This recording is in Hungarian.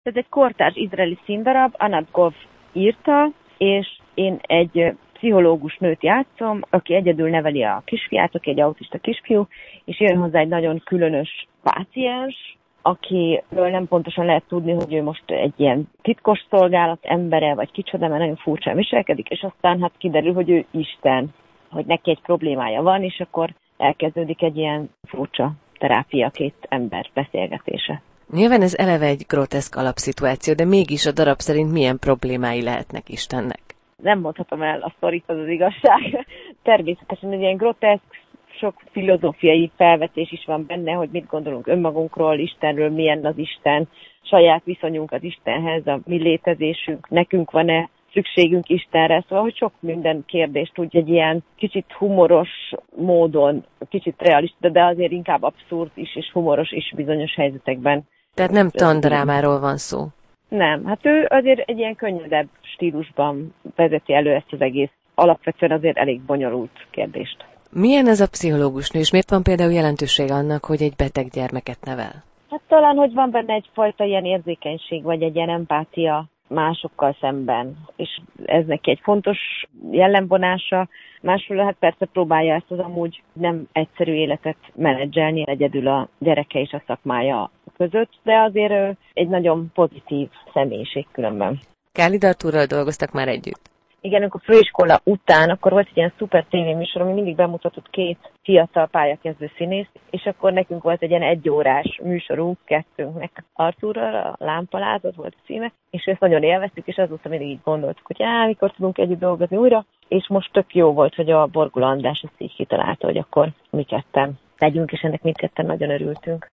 Ez egy kortárs izraeli színdarab, Anat Gov írta, és én egy pszichológus nőt játszom, aki egyedül neveli a kisfiát, aki egy autista kisfiú, és jön hozzá egy nagyon különös páciens, akiről nem pontosan lehet tudni, hogy ő most egy ilyen titkos szolgálat embere, vagy kicsoda, mert nagyon furcsán viselkedik, és aztán hát kiderül, hogy ő Isten, hogy neki egy problémája van, és akkor elkezdődik egy ilyen furcsa terápia, két ember beszélgetése. Nyilván ez eleve egy groteszk alapszituáció, de mégis a darab szerint milyen problémái lehetnek Istennek? Nem mondhatom el a sztorit, az igazság. Természetesen egy ilyen groteszk, sok filozófiai felvetés is van benne, hogy mit gondolunk önmagunkról, Istenről, milyen az Isten, saját viszonyunk az Istenhez, a mi létezésünk, nekünk van-e szükségünk Istenre, szóval, hogy sok minden kérdést úgy egy ilyen kicsit humoros módon, kicsit realista, de azért inkább abszurd is, és humoros is bizonyos helyzetekben. Tehát nem tandrámáról van szó. Nem, hát ő azért egy ilyen könnyedebb stílusban vezeti elő ezt az egész, alapvetően azért elég bonyolult kérdést. Milyen ez a pszichológus nő, és miért van például jelentőség annak, hogy egy beteg gyermeket nevel? Hát talán, hogy van benne egyfajta ilyen érzékenység, vagy egy ilyen empátia másokkal szemben, és ez neki egy fontos jellemvonása. Másról hát persze próbálja ezt az amúgy nem egyszerű életet menedzselni egyedül a gyereke és a szakmája között, de azért egy nagyon pozitív személyiség különben. Kálid Artúrral dolgoztak már együtt? Igen, amikor főiskola után, akkor volt egy ilyen szuper tévéműsor, ami mindig bemutatott két fiatal pályakezdő színészt, és akkor nekünk volt egy ilyen egyórás műsorunk kettőnknek Artúrral, a Lámpalázat volt a címe, és ezt nagyon élveztük, és azóta mindig így gondoltuk, hogy mikor tudunk együtt dolgozni újra, és most tök jó volt, hogy a Borgula András ezt így kitalálta, hogy akkor mi ketten tegyünk, és ennek mindketten nagyon örültünk.